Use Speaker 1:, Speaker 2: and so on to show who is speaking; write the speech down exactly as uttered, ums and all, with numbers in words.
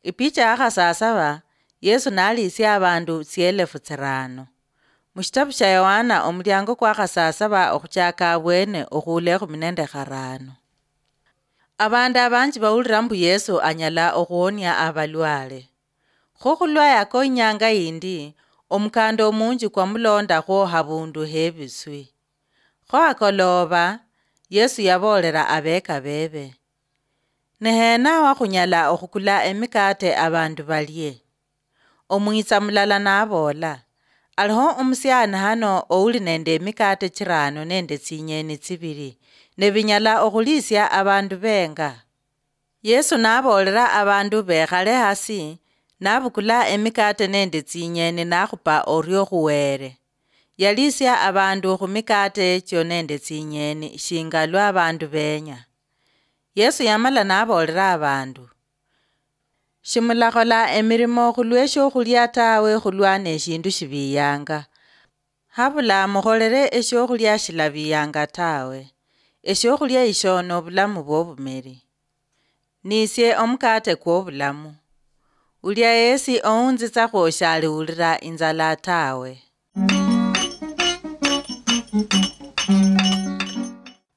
Speaker 1: Ipicha akhasasaba Yesu nalisya abandu sielefu tsirano. Mushitabu sha Yohana omulyango kwa khasasaba okhuchaka abwene okhule khumi nende kharano. Abandu abanji bawulira mbu Yesu anyala okhuonia abalwale. Kho khulwayako inyanga yindi omukanda omunji kwamulondakho habundu hebiswi. Kho akoloba Yesu yabolera abeka bebe. Nehena wakhunyala okhukula emikate abandu balye. Omwitsa mulala nabola, aliho umusyana hano ouli nende emikate chirano nende tsinyeni tsibili, nebinyala okhulisya abandu benga. Yesu nabolera abandu bekhale hasi, nabukula emikate nende tsinyeni nakhupa oryo khuwere. Yalisya abandu khumikate echo nende tsinyeni shingalwa abandu benya. Yesu yamala nabolera abandu, shimulakhola emirimo khulwe shokhulya tawe khulwa neshindu shibiyanga. Habula mukholere eshokhulya shilabiyanga tawe. Eshokhulya isho nobulamu bwobumeli. Nisye omukate kwobulamu. Ulya esi ounzitsakho shaliwulira inzala tawe.